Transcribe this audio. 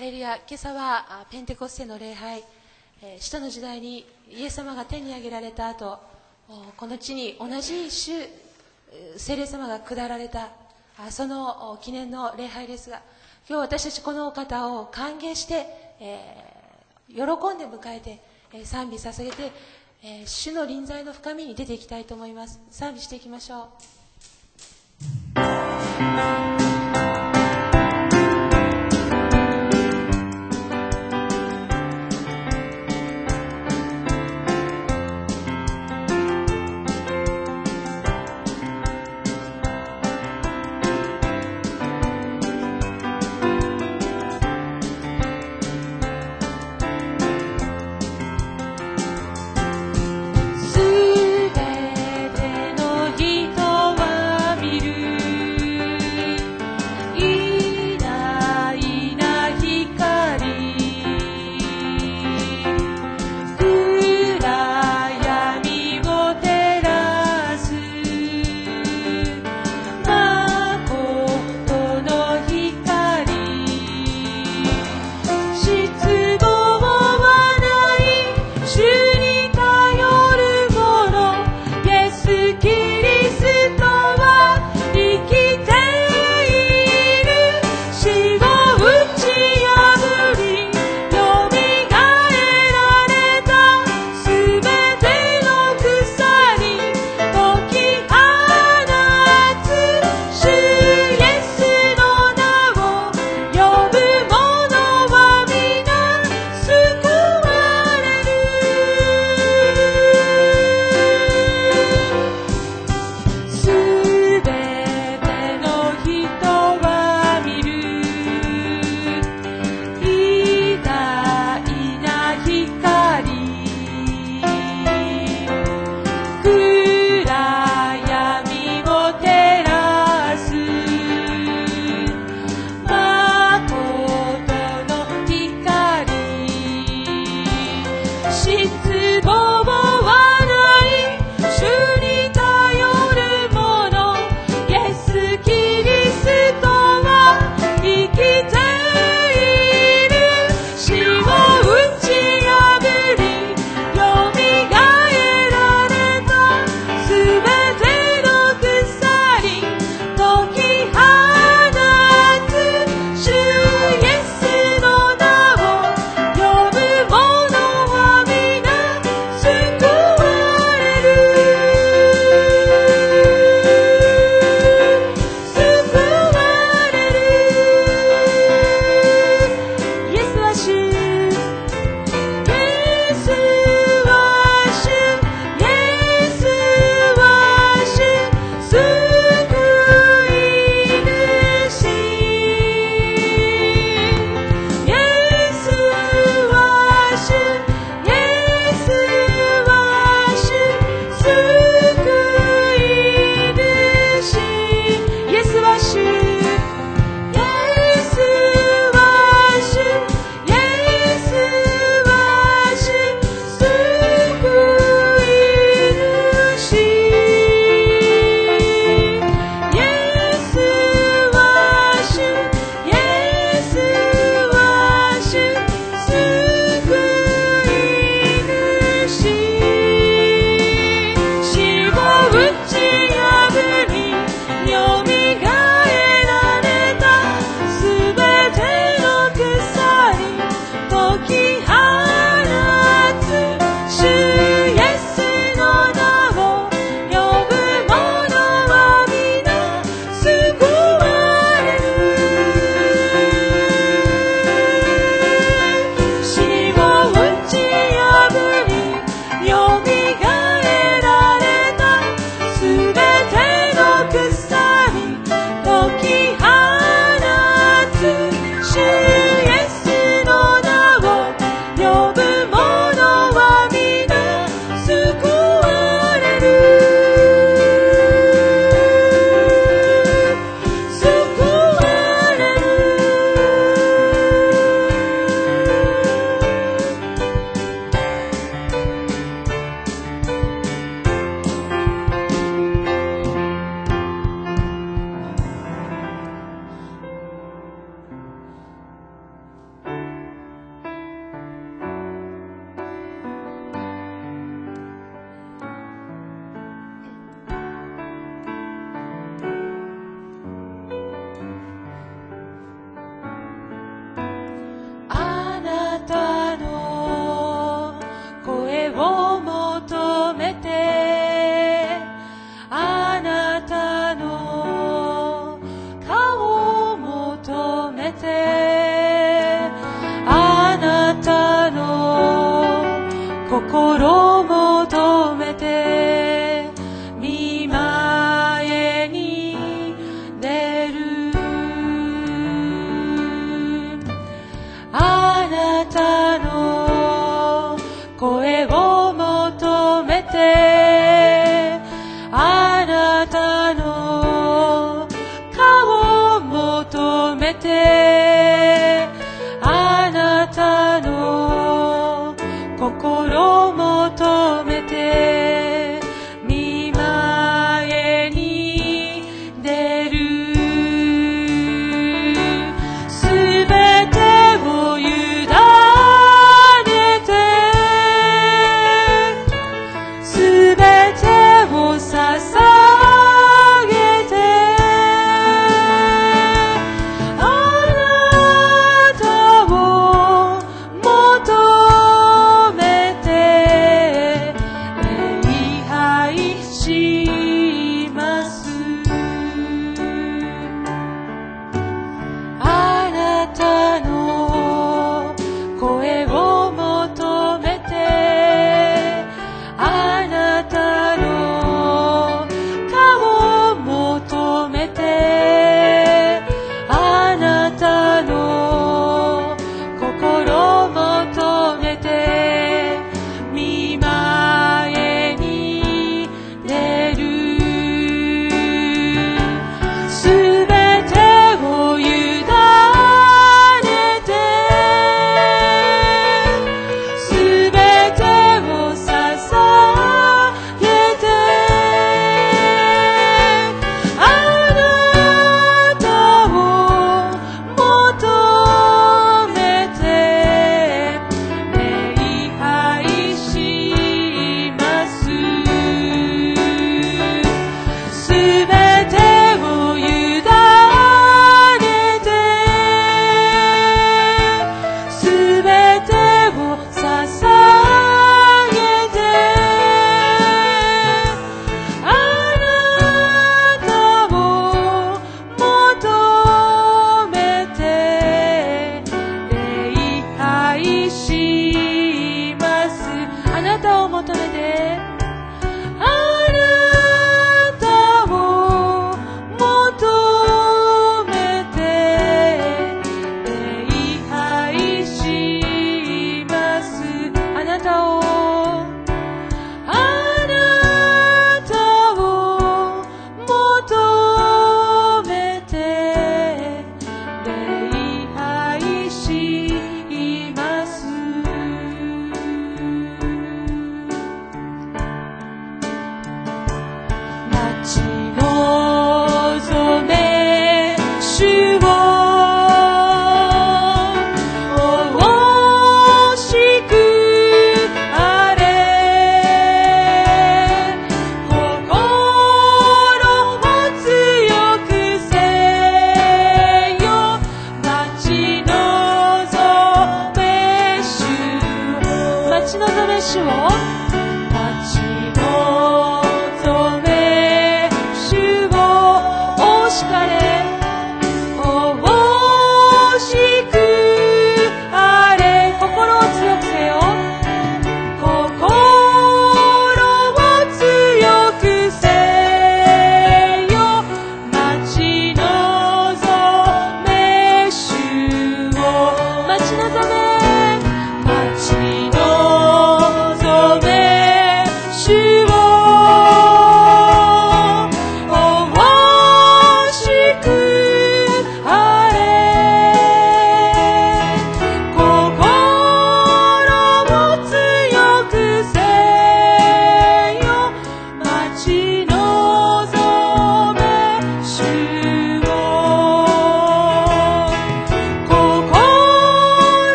ハレルヤ、今朝はペンテコステの礼拝、使徒の時代にイエス様が天に上げられた後、この地に同じ聖霊様が下られた、その記念の礼拝ですが、今日私たちこのお方を歓迎して、喜んで迎えて、賛美捧げて、主の臨在の深みに出ていきたいと思います。賛美していきましょう。 すべての人は見るめてあなたの心求めて御前に出る。あなたの声を求めてあなたの顔を求めてあなたの心を求めて御前に出る。すべてを委ねてすべてを捧げてあなたを求めて礼拝します。あなたの声を求めてあなたの顔を求めてあなたの心を求めて御前に出る。すべてを委ねてすべてを捧げてあなたを求めて礼拝します。すべてを委ねてすべてを捧げてあなたを求めて礼拝します。あなたを求めてあなたを求めて礼拝します。あなたを求めて礼拝します。待ち望め主を惜しくあれ心を強くせよ待ち望め主を待ち望め主を